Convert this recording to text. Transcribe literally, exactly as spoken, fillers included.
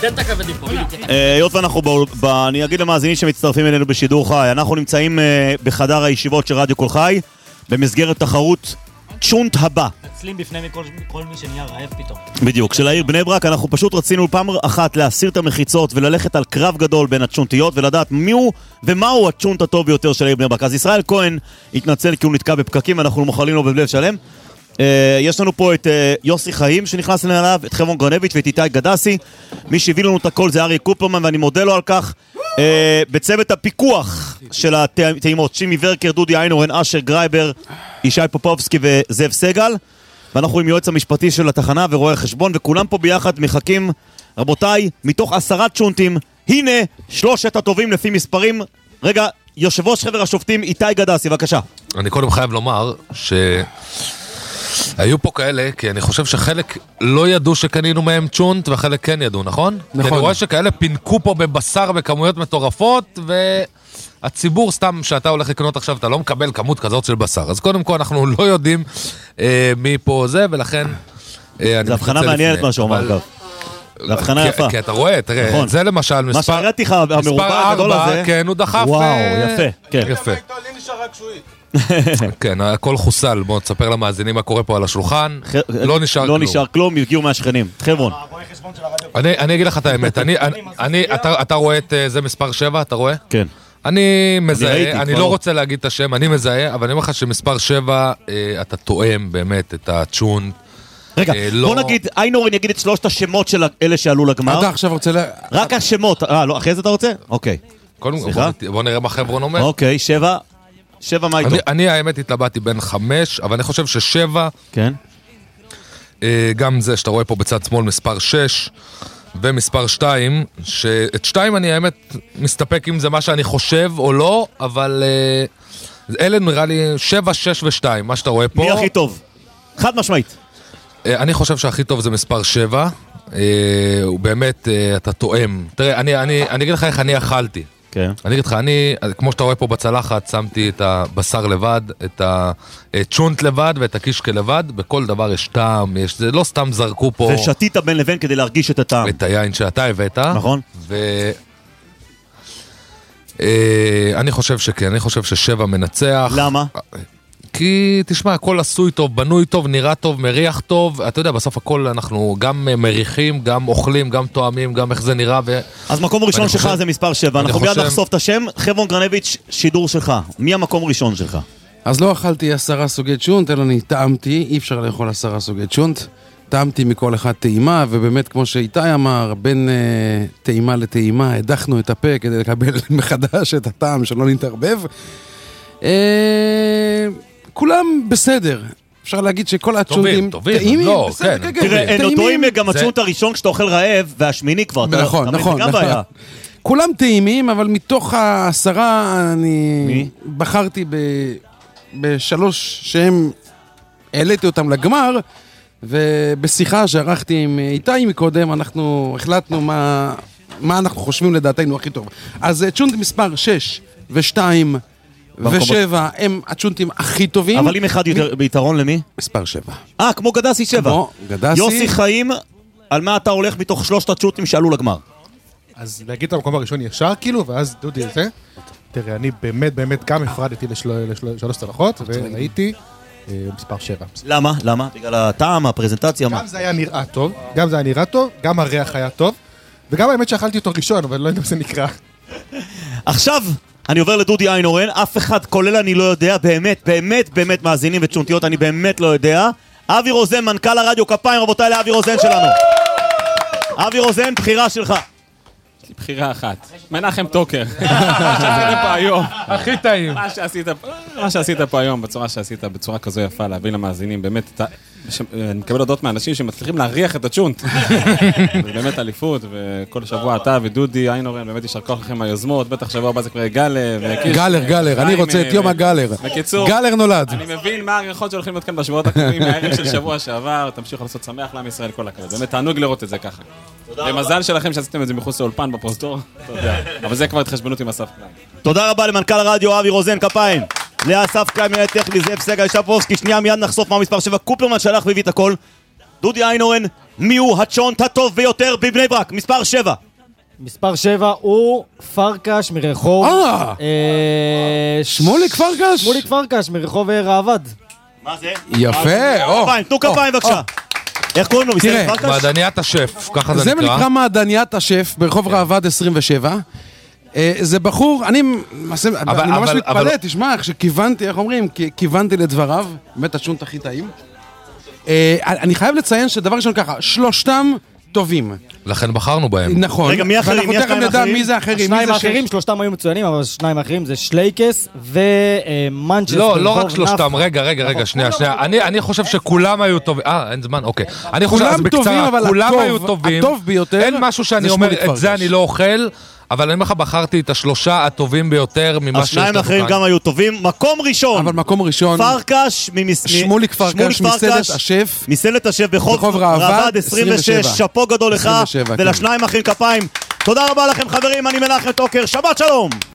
תן את הכבדים פה, בדיוק. היות ואנחנו, אני אגיד למאזינים שמצטרפים אלינו בשידור חי, אנחנו נמצאים בחדר הישיבות של רדיו כל חי, במסגרת תחרות צ'ונט הבא. נצלים בפני כל מי שנהיה רעב פתאום. בדיוק, של העיר בני ברק, אנחנו פשוט רצינו פעם אחת להסיר את המחיצות וללכת על קרב גדול בין הצ'ונטיות ולדעת מיהו ומהו הצ'ונט הטוב ביותר של העיר בני ברק. אז ישראל כהן התנצל כי הוא נתקע בפקקים, אנחנו מוכלים לו בלב שלם. יש לנו פה את יוסי חיים שנכנס אליו, את חברון גרנביץ' ואת איתי גדסי. מי שהביא לנו את הכל זה אריה קופרמן ואני מודה לו על כך. בצוות הפיקוח של הטעימות שימי ורקר, דודי איינורן, אשר גרייבר, ישי פופובסקי וזאב סגל, ואנחנו עם יועץ המשפטי של התחנה ורואה החשבון, וכולם פה ביחד מחכים. רבותיי, מתוך עשרה צ'ונטים, הנה שלושת הטובים לפי מספרים. רגע, יושב ראש חבר השופטים איתי גדסי, בבקשה. אני קודם חייב לומר ש... היו פה כאלה, כי אני חושב שחלק לא ידעו שקנינו מהם צ'ונט, וחלק כן ידעו, נכון? נכון. כי אני רואה שכאלה פינקו פה בבשר בכמויות מטורפות, והציבור סתם שאתה הולך לקנות עכשיו, אתה לא מקבל כמות כזאת של בשר. אז קודם כל אנחנו לא יודעים אה, מי פה זה, ולכן... אה, זה הבחנה מעניינת מה שאומר, אגב. זה הבחנה יפה. כי אתה רואה, תראה, נכון. זה למשל מספר... מה שהראיתי לך, המרובע הגדול הזה... כן, הוא דחף... וואו, יפה, כן. יפה. כן, הכל חוסל. בוא תספר למאזינים מה קורה פה על השולחן. לא נשאר כלום. לא נשאר כלום, הגיעו מהשכנים. חברון. אני אגיד לך את האמת. אתה רואה את זה מספר שבע, אתה רואה? כן. אני מזהה, אני לא רוצה להגיד את השם, אני מזהה, אבל אני אומר לך שמספר שבע, אתה תואם באמת את הצ'ונט. רגע, בוא נגיד, איינורן יגיד את שלושת השמות של אלה שעלו לגמר. אתה עכשיו רוצה ל... רק השמות. אה, לא, אחרי זה אתה רוצה? אוקיי. בוא נראה מה חברון אומר. אוקיי, שבע. שבע מה איתו? אני האמת התלבטתי בין חמש, אבל אני חושב ששבע, כן. גם זה שאתה רואה פה בצד שמאל מספר שש, ומספר שתיים, שאת שתיים אני האמת מסתפק אם זה מה שאני חושב או לא, אבל אלה נראה לי שבע, שש ושתיים, מה שאתה רואה פה. מי הכי טוב? חד משמעית. אני חושב שהכי טוב זה מספר שבע, הוא באמת, אתה תואם. תראה, אני אגיד לך איך אני אכלתי. כן. אני אגיד לך, אני, כמו שאתה רואה פה בצלחת, שמתי את הבשר לבד, את הצ'ונט לבד ואת הקישקה לבד, בכל דבר יש טעם, יש, זה לא סתם זרקו פה... ושתית בין לבין כדי להרגיש את הטעם. את היין שאתה הבאת. נכון. ו... אני חושב שכן, אני חושב ששבע מנצח. למה? כי תשמע, הכל עשוי טוב, בנוי טוב, נראה טוב, מריח טוב, אתה יודע, בסוף הכל אנחנו גם מריחים, גם אוכלים, גם תואמים, גם איך זה נראה. ו... אז מקום ראשון שלך חושב... זה מספר שבע, אנחנו מיד חושב... נחשוף את השם. חברון גרנביץ', שידור שלך, מי המקום ראשון שלך? אז לא אכלתי עשרה סוגי צ'ונט, אלא אני טעמתי, אי אפשר לאכול עשרה סוגי צ'ונט, טעמתי מכל אחד טעימה, ובאמת כמו שאיתי אמר, בין אה, טעימה לטעימה, הדחנו את הפה כדי לקבל מחדש את הטעם שלא נתערבב. אה... כולם בסדר. אפשר להגיד שכל הצ'ונטים טעימים, לא, בסדר, כן. תראה, הם טועים גם הצ'ונט הראשון כשאתה אוכל רעב, והשמיני כבר. נכון, נכון. כולם טעימים, אבל מתוך העשרה אני בחרתי בשלוש שהם, העליתי אותם לגמר, ובשיחה שערכתי עם איתי מקודם, אנחנו החלטנו מה, מה אנחנו חושבים לדעתנו הכי טוב. אז צ'ונט מספר שש ושתיים, ושבע הם הצ'ונטים הכי טובים. אבל אם אחד יותר ביתרון למי? מספר שבע. אה, כמו גדסי שבע. כמו גדסי. יוסי חיים, על מה אתה הולך מתוך שלושת הצ'ונטים שעלו לגמר? אז להגיד את המקום הראשון ישר כאילו, ואז דודי את זה. תראה, אני באמת באמת גם הפרדתי לשלוש צלחות, והייתי מספר שבע. למה? למה? בגלל הטעם, הפרזנטציה? גם זה היה נראה טוב, גם זה היה נראה טוב, גם הריח היה טוב, וגם האמת שאכלתי אותו ראשון, אבל לא יודע אם זה נקרא. עכשיו... אני עובר לדודי איינורן, אף אחד כולל אני לא יודע, באמת, באמת, באמת מאזינים וצ'ונטיות, אני באמת לא יודע. אבי רוזן, מנכ"ל הרדיו, כפיים רבותיי לאבי רוזן שלנו. אבי רוזן, בחירה שלך. יש לי בחירה אחת, מנחם טוקר. מה שעשית פה היום. הכי טעים. מה שעשית פה היום, בצורה שעשית, בצורה כזו יפה, להביא למאזינים, באמת, אני מקבל הודות מאנשים שמצליחים להריח את הצ'ונט. זה באמת אליפות, וכל שבוע אתה ודודי, איינורן, באמת ישר כוח לכם היוזמות, בטח שבוע הבא זה כבר גלר. גלר, גלר, אני רוצה את יום הגלר. בקיצור, גלר נולד. אני מבין מה הריחות שהולכים להיות כאן בשבועות הקרובים, מהערב של שבוע שעבר, תמשיכו לעשות שמח לעם ישראל כל הכבוד. באמת תענוג לראות את זה ככה. ומזל שלכם שעשיתם את זה מחוץ לאולפן בפרוזדור. תודה. אבל זה כבר התחשבנות עם אסף קליין. תודה רבה למנכ"ל הרדיו אבי רוזן, כפיים. לאסף קליין, מנהל טכני, זאב סגל, שפרובסקי, שנייה מיד נחשוף מה מספר שבע. קופרמן שלח והביא את הכל. דודי איינורן, מי הוא הצ'ונט הטוב ביותר בבני ברק? מספר שבע. מספר שבע הוא פרקש מרחוב... אה! שמוליק פרקש? שמוליק פרקש מרחוב רעבד. מה זה? יפה, או. כפיים, תנו כפיים בבקשה. איך קוראים לו? מסתכל פרקש? מעדניית השף, ככה זה זה נקרא. נקרא מעדניית השף ברחוב רעבד עשרים ושבע. זה בחור, אני ממש מתפלא, תשמע, איך שכיוונתי, איך אומרים, כיוונתי לדבריו, באמת השונט הכי טעים. אני חייב לציין שדבר ראשון ככה, שלושתם טובים. לכן בחרנו בהם. נכון. רגע, מי אחרים? ואנחנו תכף נדע מי זה אחרים. השניים האחרים, שלושתם היו מצוינים, אבל השניים האחרים זה שלייקס ומנצ'סטר. לא, לא רק שלושתם, רגע, רגע, רגע, שנייה, שנייה. אני חושב שכולם היו טובים. אה, אין זמן, אוקיי. אני חושב, אז בקצרה, כולם היו טובים. הטוב ביותר. אין משהו שאני אומר, את זה אני לא אוכל. אבל אני אומר לך, בחרתי את השלושה הטובים ביותר ממה שיש לנו כאן. השניים האחרים גם היו טובים. מקום ראשון. אבל מקום ראשון. פרקש. שמוליק פרקש, מסעדת השף. מסעדת השף ברחוב רעבד עשרים ושש. שפו גדול לך. ולשניים האחרים כפיים. תודה רבה לכם חברים, אני מנחם טוקר. שבת שלום.